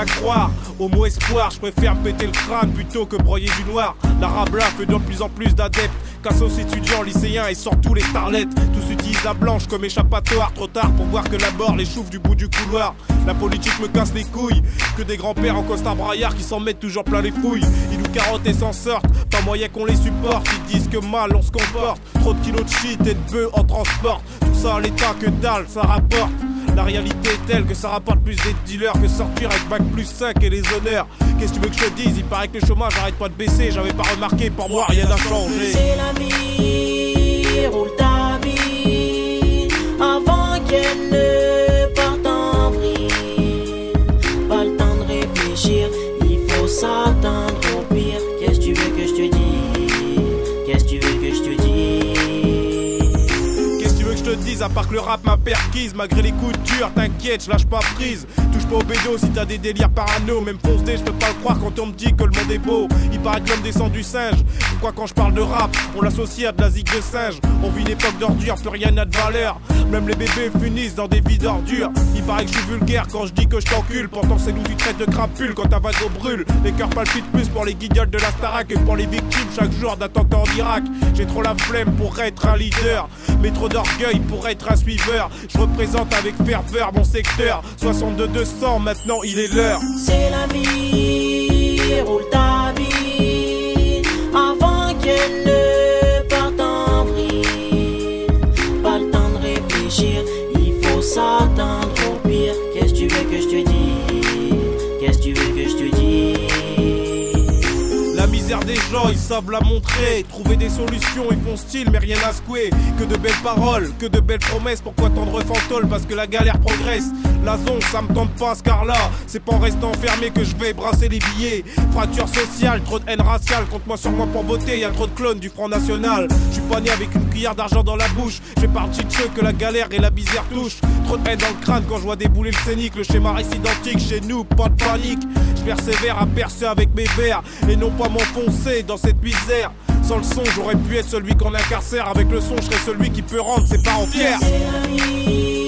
croire au mot espoir. Je préfère me péter le crâne plutôt que broyer du noir. L'arabe là fait de plus en plus d'adeptes. Casse aux étudiants, lycéens et surtout les starlettes. Tous utilisent la blanche comme échappatoire. Trop tard pour voir que la mort les chouffe du bout du couloir. La politique me casse les couilles. Que des grands-pères en costard braillard qui s'en mettent toujours plein les fouilles. Ils nous carottent et s'en sortent. Pas moyen qu'on les supporte. Ils disent que mal on se comporte. Trop de kilos de shit et de bœufs en transport. Tout ça à l'état que dalle ça rapporte. La réalité est telle que ça rapporte plus des dealers que sortir avec bac plus 5 et les honneurs. Qu'est-ce que tu veux que je te dise? Il paraît que le chômage arrête pas de baisser. J'avais pas remarqué, pour moi rien n'a changé. C'est la vie, roule ta vie avant qu'elle ne parte en vrille. Pas le temps de réfléchir, il faut s'attendre au pire. Qu'est-ce que tu veux que je te dise? Qu'est-ce que tu veux que je te dise? Je te dis, à part que le rap m'a perquise, malgré les coups durs, t'inquiète, je lâche pas prise. Touche pas au bédo si t'as des délires parano. Même fonce D, je peux pas le croire quand on me dit que le monde est beau. Il paraît que l'homme descend du singe. Pourquoi quand je parle de rap, on l'associe à de la zig de singe? On vit une époque d'ordure, plus rien n'a de valeur. Même les bébés finissent dans des vies d'ordures. Il paraît que je suis vulgaire quand je dis que je t'encule. Pourtant c'est nous du traite de crapule quand ta vague brûle. Les cœurs palpitent plus pour les guignols de la Starac que pour les victimes chaque jour d'attentats en Irak. J'ai trop la flemme pour être un leader, mais trop d'orgueil pour être un suiveur. Je représente avec ferveur mon secteur. 62-200, maintenant il est l'heure. C'est la vie, roule ta vie avant qu'elle ne parte en vrille. Pas le temps de réfléchir, il faut s'attendre au pire. Qu'est-ce que tu veux que je te dise? Qu'est-ce que tu veux que je te dise? La misère des gens, ils savent la montrer. Trouver des solutions, ils font style, mais rien à secouer. Que de belles paroles, que de belles promesses. Pourquoi tant de refantole? Parce que la galère progresse. La zone, ça me tente pas ce car-là. C'est pas en restant enfermé que je vais brasser les billets. Fracture sociale, trop de haine raciale. Compte-moi sur moi pour voter, y'a trop de clones du Front National. Je suis pas né avec une cuillère d'argent dans la bouche. Je fais partie de ceux que la galère et la misère touchent. Trop de haine dans le crâne quand je vois débouler le scénic. Le schéma reste identique, chez nous, pas de panique. Je persévère à percer avec mes vers et non pas m'enfoncer dans cette misère. Sans le son, j'aurais pu être celui qu'on incarcère. Avec le son, je serais celui qui peut rendre ses parents fiers. C'est la vie.